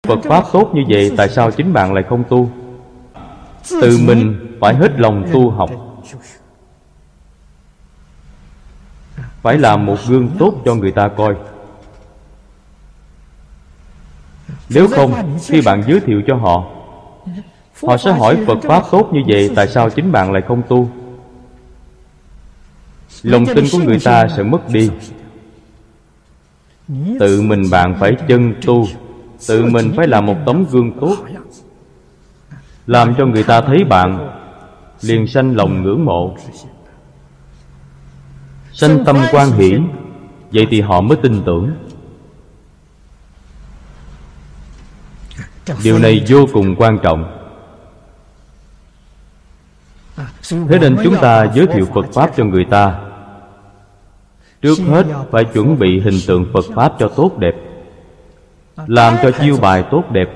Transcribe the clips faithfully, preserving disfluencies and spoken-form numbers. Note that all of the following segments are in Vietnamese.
Phật Pháp tốt như vậy, tại sao chính bạn lại không tu? Tự mình phải hết lòng tu học, phải làm một gương tốt cho người ta coi. Nếu không, khi bạn giới thiệu cho họ, họ sẽ hỏi Phật Pháp tốt như vậy, tại sao chính bạn lại không tu? Lòng tin của người ta sẽ mất đi. Tự mình bạn phải chân tu, tự mình phải làm một tấm gương tốt, làm cho người ta thấy bạn liền sanh lòng ngưỡng mộ, sanh tâm hoan hỷ. Vậy thì họ mới tin tưởng. Điều này vô cùng quan trọng. Thế nên chúng ta giới thiệu Phật Pháp cho người ta, trước hết phải chuẩn bị hình tượng Phật Pháp cho tốt đẹp, làm cho chiêu bài tốt đẹp,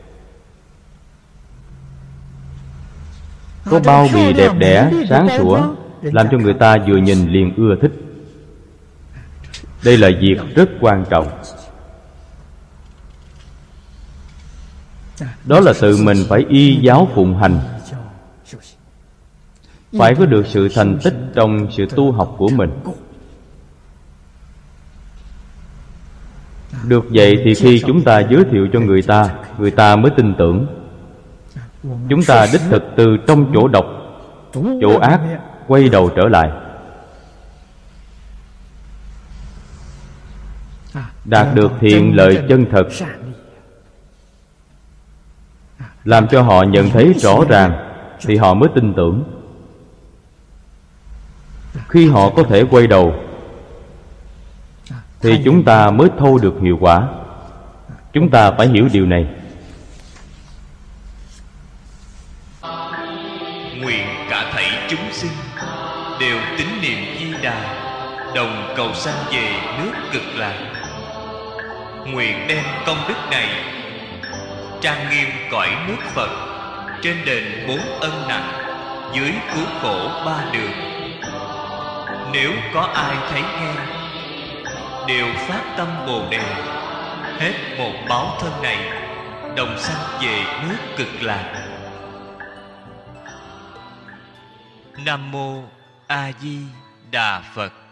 có bao bì đẹp đẽ, sáng sủa, làm cho người ta vừa nhìn liền ưa thích. Đây là việc rất quan trọng. Đó là tự mình phải y giáo phụng hành, phải có được sự thành tích trong sự tu học của mình. Được vậy thì khi chúng ta giới thiệu cho người ta, người ta mới tin tưởng. Chúng ta đích thực từ trong chỗ độc, chỗ ác quay đầu trở lại, đạt được thiện lợi chân thật, làm cho họ nhận thấy rõ ràng, thì họ mới tin tưởng. Khi họ có thể quay đầu, thì chúng ta mới thâu được hiệu quả. Chúng ta phải hiểu điều này. Nguyện cả thảy chúng sinh đều tín niệm Di Đà, đồng cầu sanh về nước Cực Lạc. Nguyện đem công đức này trang nghiêm cõi nước Phật, trên đền bốn ân nặng, dưới cứu khổ ba đường. Nếu có ai thấy nghe, đều phát tâm Bồ Đề, hết một báo thân này, đồng sanh về nước Cực Lạc. Nam mô A Di Đà Phật.